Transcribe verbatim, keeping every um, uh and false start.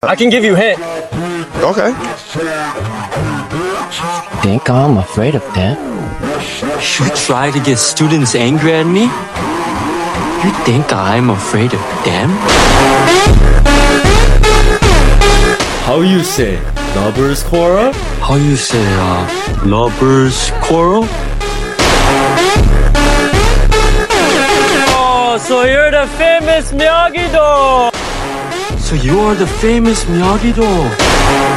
I can give you a hint. Okay. Think I'm afraid of them? You try to get students angry at me? You think I'm afraid of them? How you say? Lovers quarrel? How you say, uh, lovers quarrel? Oh, so you're the famous Miyagi-Do! So you are the famous Miyagi-Do.